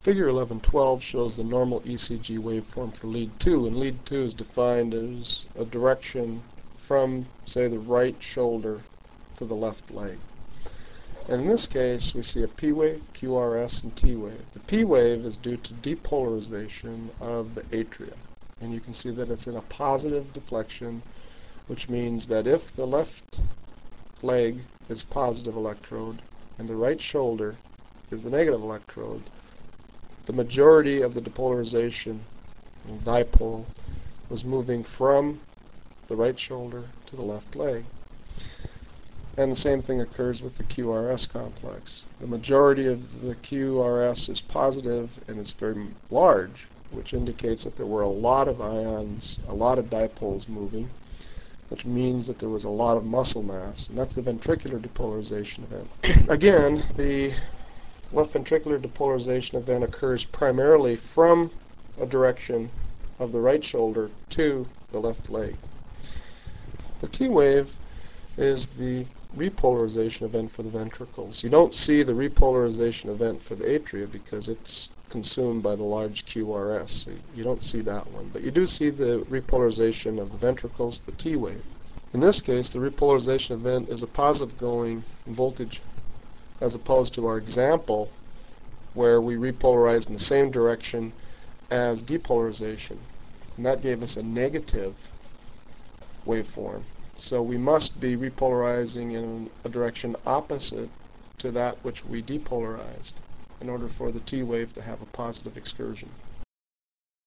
Figure 1112 shows the normal ECG waveform for lead 2, and lead 2 is defined as a direction from, say, the right shoulder to the left leg. And in this case, we see a P wave, QRS, and T wave. The P wave is due to depolarization of the atria. And you can see that it's in a positive deflection, which means that if the left leg is positive electrode and the right shoulder is the negative electrode, the majority of the depolarization, dipole, was moving from the right shoulder to the left leg. And the same thing occurs with the QRS complex. The majority of the QRS is positive and it's very large, which indicates that there were a lot of ions, a lot of dipoles moving, which means that there was a lot of muscle mass, and that's the ventricular depolarization event. Again, the left ventricular depolarization event occurs primarily from a direction of the right shoulder to the left leg. The T wave is the repolarization event for the ventricles. You don't see the repolarization event for the atria because it's consumed by the large QRS. So you don't see that one. But you do see the repolarization of the ventricles, the T wave. In this case, the repolarization event is a positive going voltage as opposed to our example where we repolarized in the same direction as depolarization. And that gave us a negative waveform. So we must be repolarizing in a direction opposite to that which we depolarized in order for the T wave to have a positive excursion.